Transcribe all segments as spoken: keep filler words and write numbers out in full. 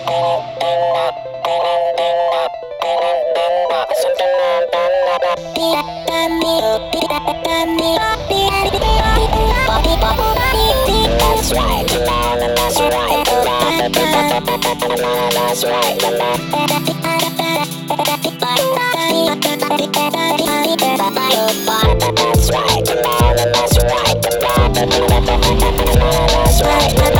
That's right, come on, and that's right, come on, that's right, come on. That's right, come on, and that's right, come on, that's right, come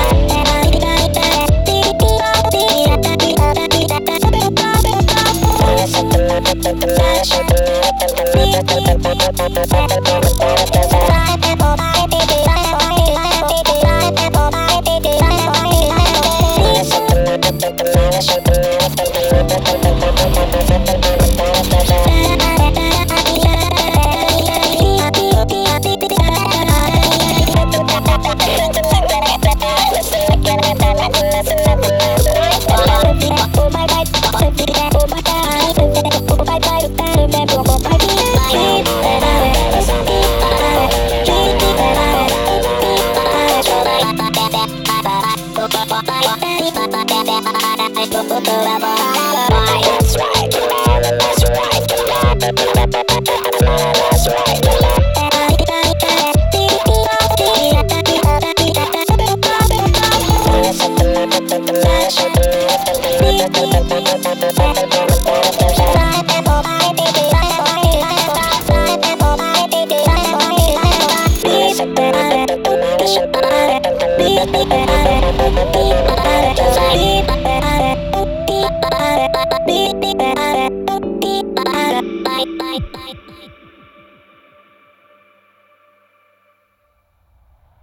That's right, come on, and that's right, come on, that's right, come on. Beep, beep, beep, beep, beep, beep, beep, beep, beep, beep, beep, beep, beep, beep, beep, beep,